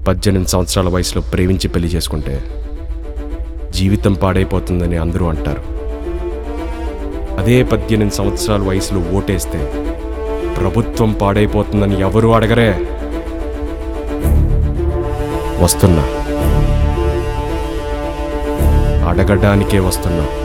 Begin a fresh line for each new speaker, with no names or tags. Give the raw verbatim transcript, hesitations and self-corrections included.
పద్దెనిమిది సంవత్సరాల వయసులో ప్రేమించి పెళ్లి చేసుకుంటే జీవితం పాడైపోతుందని అందరూ అంటారు. అదే పద్దెనిమిది సంవత్సరాల వయసులో ఓటేస్తే ప్రభుత్వం పాడైపోతుందని ఎవరూ అడగరే. వస్తున్నా, అడగడానికే వస్తున్నా.